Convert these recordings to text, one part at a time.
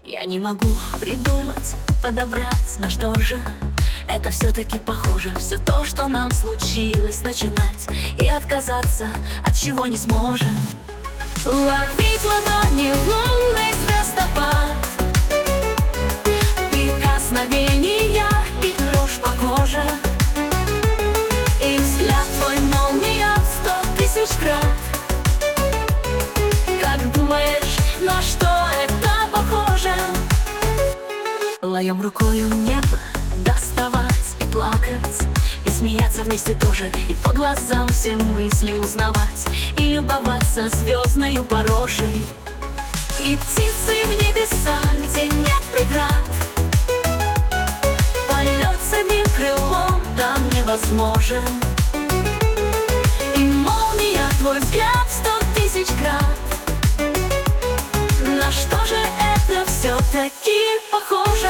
Я не могу придумать, подобрать, на что же это все-таки похоже. Все то, что нам случилось, начинать и отказаться от чего не сможем. Ловить в ладони лунный звездопад, прикосновения и дрожь по коже, и взгляд твой молния в 100 000 крат. Как думаешь, на что это похоже? Лоем рукою небо доставать и плакать, и смеяться вместе тоже, и по глазам все мысли узнавать, и любоваться звездною порошей, и птицы в небеса, где нет преград. Полет с одним крылом там невозможен, и молния твой взгляд в 100 000 крат. На что же это все-таки похоже?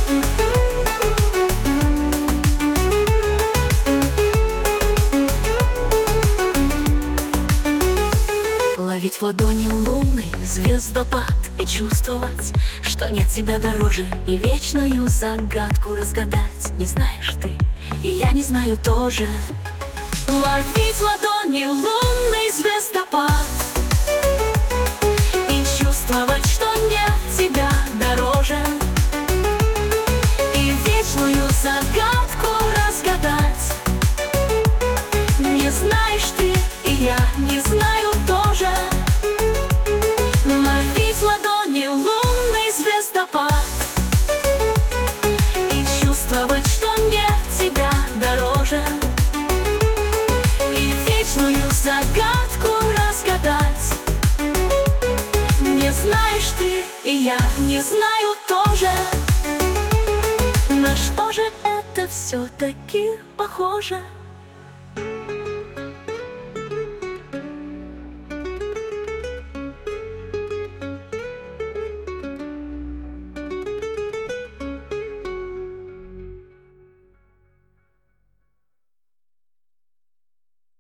Ловить в ладони лунный звездопад и чувствовать, что нет тебя дороже, и вечную загадку разгадать. Не знаешь ты, и я не знаю тоже. Ловить в ладони лунный звездопад и чувствовать, что нет тебя дороже, и вечную загадку разгадать. Не знаешь ты, и я не знаю тоже. Ловить в ладони лунный звездопад и чувствовать, что нет тебя дороже, и вечную загадку разгадать. Не знаешь ты, и я не знаю тоже. На что же это все-таки похоже?